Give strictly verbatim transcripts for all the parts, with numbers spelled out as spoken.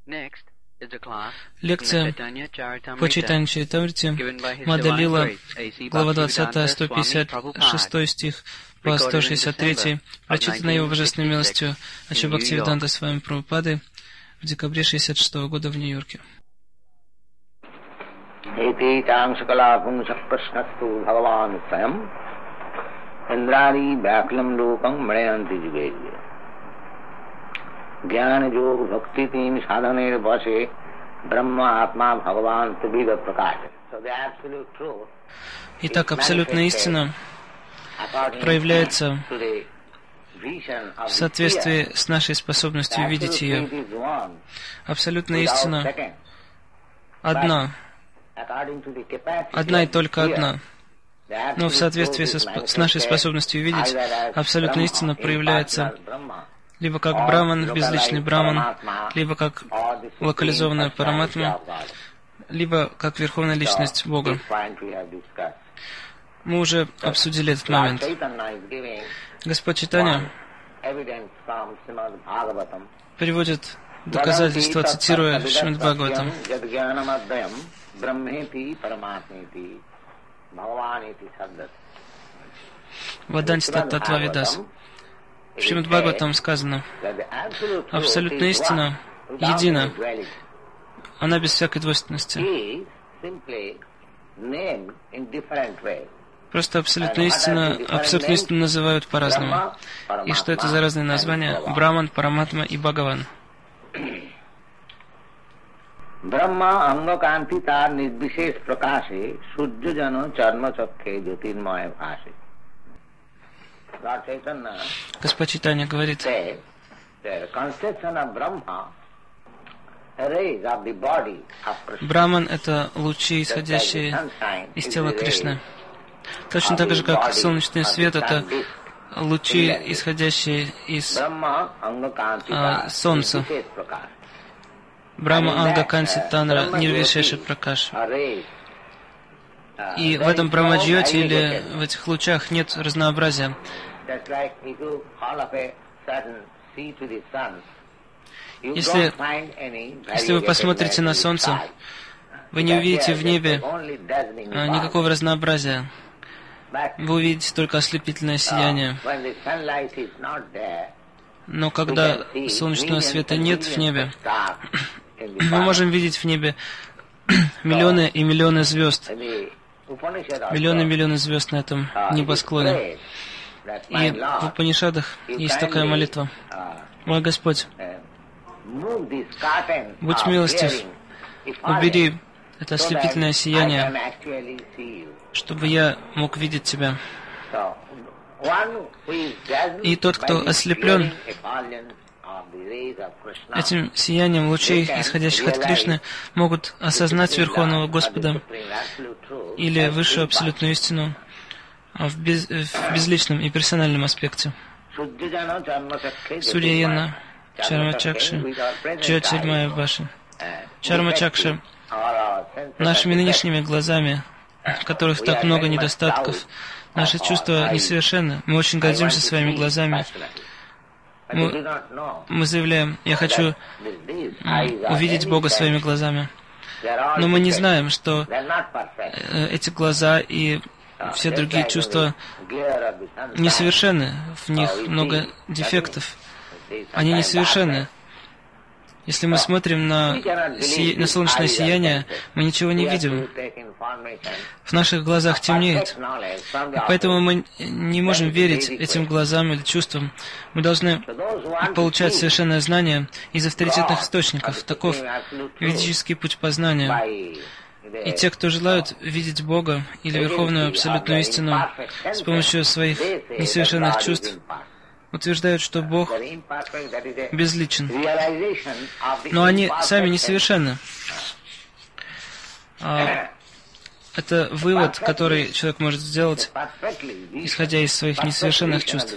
Лекция по читанию Чаритамрити, Мадхя Лила, глава двадцатая, сто пятьдесят шестой стих по сто шестьдесят третий, прочитана его божественной милостью Ачарья Бхактивиданта Свами Прабхупады в декабре шестьдесят шестого года в Нью-Йорке. ज्ञान योग भक्ति तीन साधने बसे ब्रह्म आत्मा भगवान त्रिविध प्रकाश. Итак, абсолютная истина проявляется в соответствии с нашей способностью видеть ее. Абсолютная истина одна, одна и только одна. Но в соответствии со, с нашей способностью видеть, абсолютная истина проявляется либо как Браман, безличный Браман, либо как локализованная Параматма, либо как Верховная Личность Бога. Мы уже обсудили этот момент. Господь Чайтанья приводит доказательства, цитируя Шримад Бхагаватам. Ваданти Таттва Видас. В Шримад Бхагаватам сказано: абсолютная истина едина, она без всякой двойственности. Просто абсолютная истина, абсолютную истину называют по-разному. И что это за разные названия? Браман, Параматма и Бхагаван. Брахма ангаканти тар нирвишеш пракаше сурья жано чарма чакхе джотирмая бхаше. Господь Чайтанья говорит: Браман — это лучи, исходящие из тела Кришны. Точно так же, как солнечный свет — это лучи, исходящие из а, солнца. Брахма Ангаканти Танра Нирвишеши Пракаш. И в этом Брамаджьоте или в этих лучах нет разнообразия. Если, если вы посмотрите на солнце, вы не увидите в небе а, никакого разнообразия. Вы увидите только ослепительное сияние. Но когда солнечного света нет в небе, мы можем видеть в небе миллионы и миллионы звезд. Миллионы и миллионы звезд на этом небосклоне. И в Упанишадах есть такая молитва: «Мой Господь, будь милостив, убери это ослепительное сияние, чтобы я мог видеть Тебя». И тот, кто ослеплен этим сиянием лучей, исходящих от Кришны, могут осознать Верховного Господа или высшую абсолютную истину в, без, в безличном и персональном аспекте. Сурья-яна, Чарма-чакши, Джотирмая Бхаши. Чарма-чакши нашими нынешними глазами, в которых так много недостатков, наши чувства несовершенны. Мы очень гордимся своими глазами. Мы, мы заявляем: «Я хочу увидеть Бога своими глазами». Но мы не знаем, что эти глаза и все другие чувства несовершенны. В них много дефектов. Они несовершенны. Если мы смотрим на, си... на солнечное сияние, мы ничего не видим. В наших глазах темнеет. И поэтому мы не можем верить этим глазам или чувствам. Мы должны получать совершенное знание из авторитетных источников. Таков ведический путь познания. И те, кто желают видеть Бога или Верховную Абсолютную Истину с помощью своих несовершенных чувств, утверждают, что Бог безличен. Но они сами несовершенны. А это вывод, который человек может сделать, исходя из своих несовершенных чувств.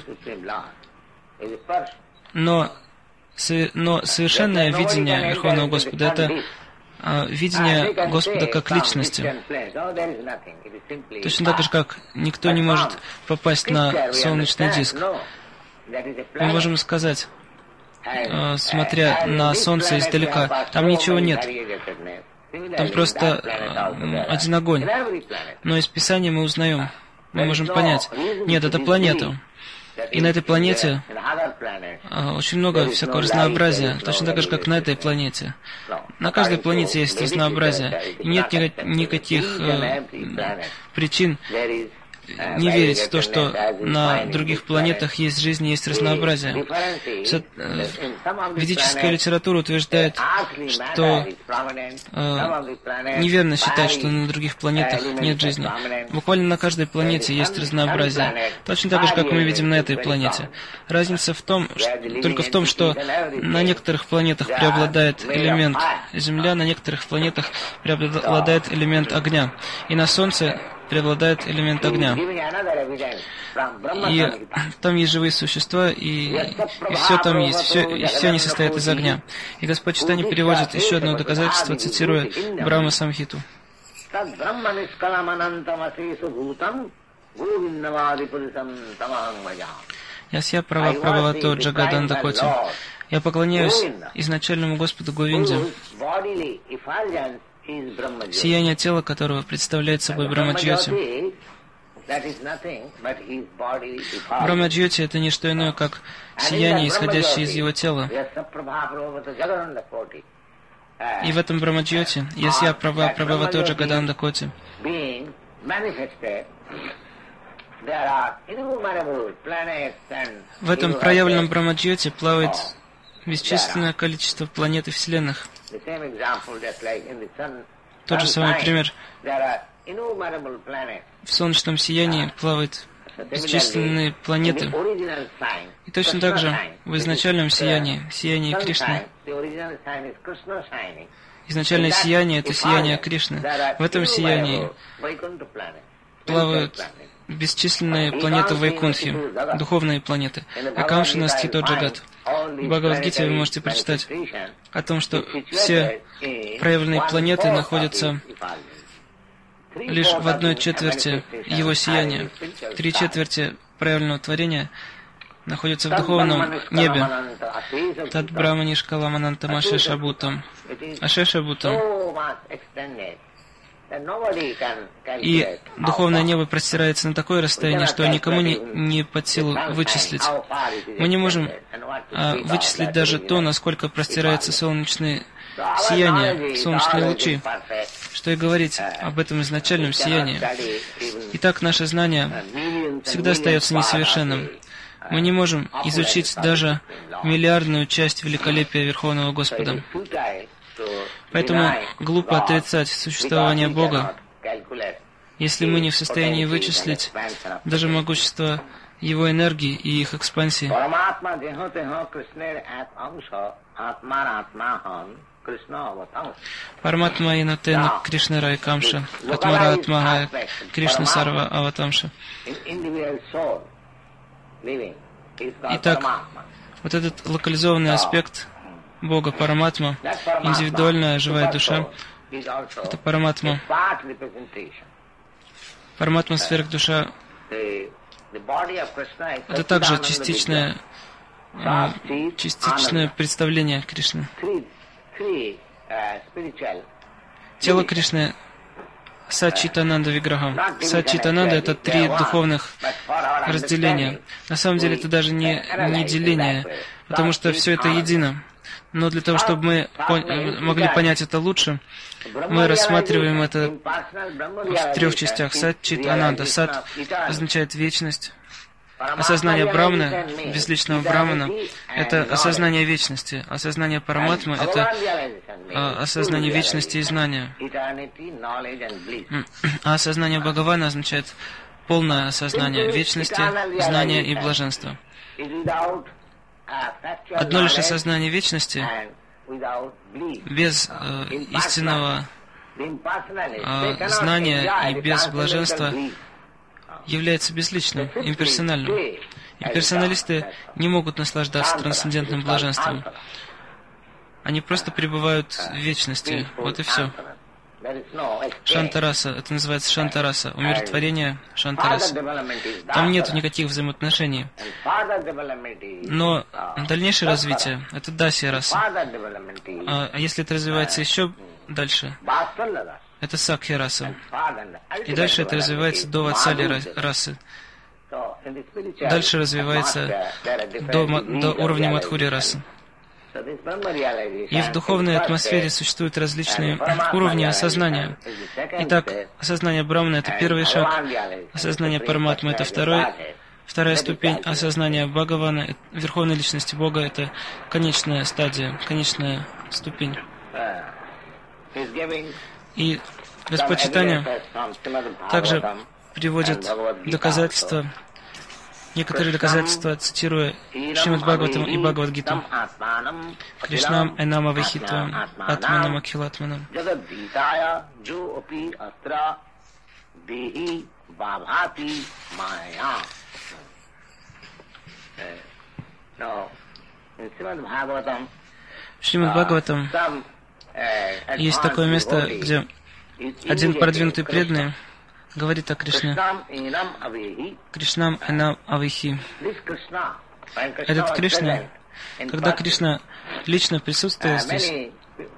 Но, но совершенное видение Верховного Господа — это а, видение Господа как Личности. Точно так же, как никто не может попасть на солнечный диск. Мы можем сказать: э, смотря на Солнце издалека. Там ничего нет. Там просто э, один огонь. Но из Писания мы узнаем, мы можем понять. Нет, это планета. И на этой планете э, очень много всякого разнообразия, точно так же, как на этой планете. На каждой планете есть разнообразие. И нет ни- никаких э, причин не верить в то, что на других планетах есть жизнь и есть разнообразие. Все, э, ведическая литература утверждает, что э, неверно считать, что на других планетах нет жизни. Буквально на каждой планете есть разнообразие. Точно так же, как мы видим на этой планете. Разница в том, что, только в том, что на некоторых планетах преобладает элемент Земля, на некоторых планетах преобладает элемент огня. И на Солнце преобладает элемент огня. И там есть живые существа, и, и все там есть, все, и все они состоят из огня. И Господь Чайтанья переводит еще одно доказательство, цитируя Брахма Самхиту. Ясья права прававато Джагаданда Коти. Я поклоняюсь изначальному Господу Говинде, сияние тела которого представляет собой Брахма-джьоти. Брахма-джьоти — это не что иное, как сияние, исходящее из его тела. И в этом Брахма-джьоти Ясья права прававато Джагаданда Коти. В этом проявленном Брахма-джьоти плавает бесчисленное количество планет и вселенных. Тот же самый пример. В солнечном сиянии плавают бесчисленные планеты. И точно так же в изначальном сиянии, сиянии Кришны. Изначальное сияние — это сияние Кришны. В этом сиянии плавают бесчисленные планеты Вайкунтхи, духовные планеты. Акамшина Стхито Джагат. В Бхагавад-гите вы можете прочитать о том, что все проявленные планеты находятся лишь в одной четверти его сияния. Три четверти проявленного творения находятся в духовном небе. Тад Брахмани Шкаламанантам Ашешабутам. Ашешабутам. И духовное небо простирается на такое расстояние, что никому не, не под силу вычислить. Мы не можем а, вычислить даже то, насколько простирается солнечное сияние, солнечные лучи, что и говорить об этом изначальном сиянии. Итак, наше знание всегда остается несовершенным. Мы не можем изучить даже миллиардную часть великолепия Верховного Господа. Поэтому глупо отрицать существование Бога, если мы не в состоянии вычислить даже могущество Его энергии и их экспансии. Параматма Инатена Кришнара и Камша, Атмара Атмага Кришна Сарва Аватамша. Итак, вот этот локализованный аспект Бога Параматма, индивидуальная живая душа, это Параматма. Параматма сверхдуша — это также частичное, частичное представление Кришны. Тело Кришны — Сачитананда Виграха. Сачитананда — это три духовных разделения. На самом деле это даже не, не деление, потому что все это едино. Но для того, чтобы мы пон- могли понять это лучше, мы рассматриваем это в трех частях. Сат, Чит, Ананда. Сат означает вечность. Осознание Брахмана, безличного Брахмана, это осознание вечности. Осознание Параматмы — это а, осознание вечности и знания. А осознание Бхагавана означает полное осознание вечности, знания и блаженства. Одно лишь осознание вечности без э, истинного э, знания и без блаженства является безличным, имперсональным. Имперсоналисты не могут наслаждаться трансцендентным блаженством. Они просто пребывают в вечности. Вот и все. Шантараса, это называется шантараса, умиротворение шантараса. Там нет никаких взаимоотношений. Но дальнейшее развитие — это дасья раса. А если это развивается еще дальше, это сакхья раса. И дальше это развивается до ватсали расы. Дальше развивается до, до уровня мадхури расы. И в духовной атмосфере существуют различные уровни осознания. Итак, осознание Брахмана — это первый шаг, осознание Параматмы — это второй, вторая ступень, осознание Бхагавана, Верховной Личности Бога — это конечная стадия, конечная ступень. И Господь Чайтанья также приводит доказательства, некоторые доказательства, цитируя Шримад Бхагаватам и Бхагавад-гиту. Кришнам Энам Авахитвам Атманам Акхилатманам. В Шримад Бхагаватам есть такое место, где один продвинутый преданный говорит о Кришне. Кришнам Энам Авахи. Этот Кришна, когда Кришна лично присутствовал здесь,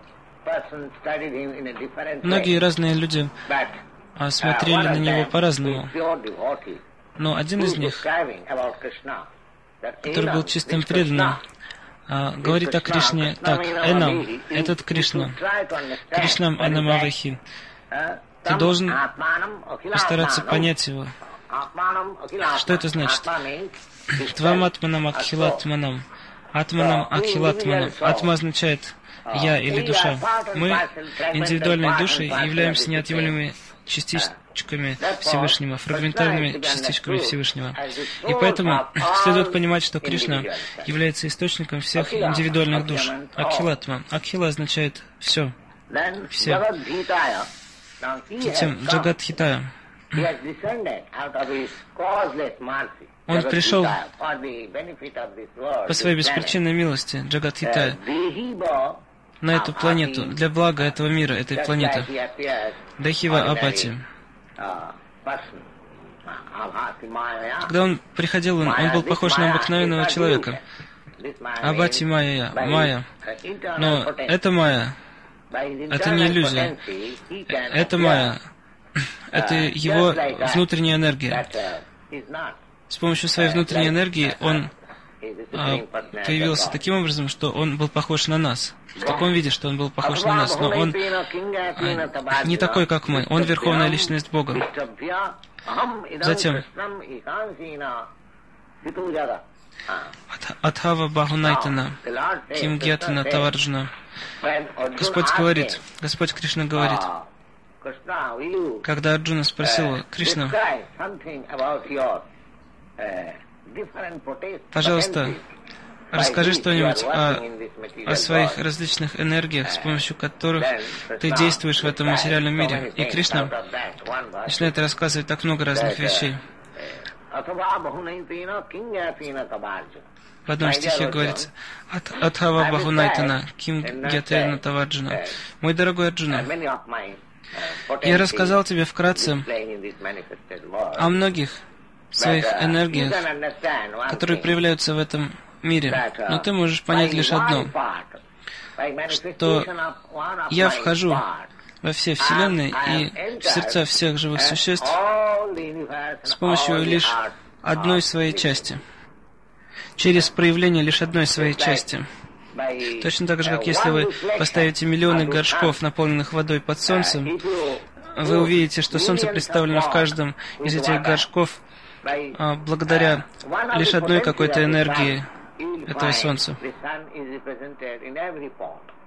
многие разные люди смотрели на него по-разному. Но один из них, который был чистым преданным, говорит о Кришне так: Энам, этот Кришна, Кришнам Энам Авахи. Ты должен постараться понять его. Что это значит? Твам Атманам Акхилатманам. Атманам Акхилатманам. Атма означает «я» или «душа». Мы, индивидуальные души, являемся неотъемлемыми частичками Всевышнего, фрагментарными частичками Всевышнего. И поэтому следует понимать, что Кришна является источником всех индивидуальных душ. Акхилатма. Акхила означает «все». Все. Затем Джагадхитая. Он пришел по своей беспричинной милости, Джагадхитая, на эту планету, для блага этого мира, этой планеты. Дахива Апати. Когда он приходил, он, он был похож на обыкновенного человека. Абати Майя, Майя. Но это Майя. Это не иллюзия. Это Майя. Это его внутренняя энергия. С помощью своей внутренней энергии он а, появился таким образом, что он был похож на нас. В таком виде, что он был похож на нас. Но он а, не такой, как мы. Он Верховная Личность Бога. Затем Адхава Бахунайтана Ким Гьятана Таварджуна. Господь говорит, Господь Кришна говорит, когда Арджуна спросил: Кришна, пожалуйста, расскажи что-нибудь о, о своих различных энергиях, с помощью которых ты действуешь в этом материальном мире. И Кришна начинает рассказывать так много разных вещей. В одном стихе говорится: Адхава Бахунайтана Ким Гьятена Таварджуна. Мой дорогой Арджуна, я рассказал тебе вкратце о многих своих энергиях, которые проявляются в этом мире. Но ты можешь понять лишь одно, что я вхожу во все вселенные и в сердца всех живых существ с помощью лишь одной своей части, через проявление лишь одной своей части. Точно так же, как если вы поставите миллионы горшков, наполненных водой под солнцем, вы увидите, что солнце представлено в каждом из этих горшков а, благодаря лишь одной какой-то энергии этого солнца.